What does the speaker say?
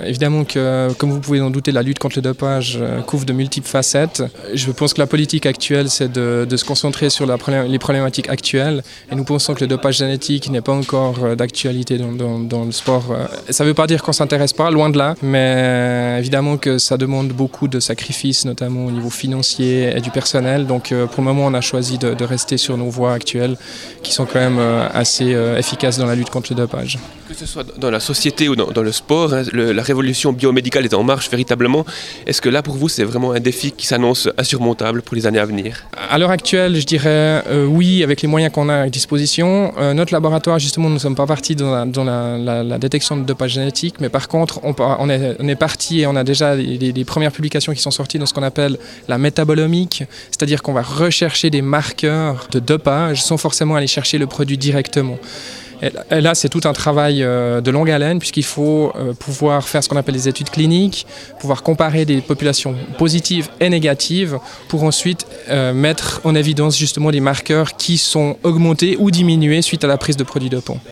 Évidemment que, comme vous pouvez en douter, la lutte contre le dopage couvre de multiples facettes. Je pense que la politique actuelle, c'est de se concentrer sur les problématiques actuelles. Et nous pensons que le dopage génétique n'est pas encore d'actualité dans le sport. Ça ne veut pas dire qu'on ne s'intéresse pas, loin de là. Mais évidemment que ça demande beaucoup de sacrifices, notamment au niveau financier et du personnel. Donc pour le moment, on a choisi de rester sur nos voies actuelles qui sont quand même assez efficaces dans la lutte contre le dopage. Que ce soit dans la société ou dans le sport, la révolution biomédicale est en marche véritablement. Est-ce que là, pour vous, c'est vraiment un défi qui s'annonce insurmontable pour les années à venir? À l'heure actuelle, je dirais oui, avec les moyens qu'on a à disposition. Notre laboratoire, justement, nous ne sommes pas partis dans la détection de dopage génétique, mais par contre, on est parti et on a déjà les premières publications qui sont sorties dans ce qu'on appelle la métabolomique, c'est-à-dire qu'on va rechercher des marqueurs de dopage sans forcément aller chercher le produit directement. Et là, c'est tout un travail de longue haleine puisqu'il faut pouvoir faire ce qu'on appelle des études cliniques, pouvoir comparer des populations positives et négatives pour ensuite mettre en évidence justement des marqueurs qui sont augmentés ou diminués suite à la prise de produits dopants.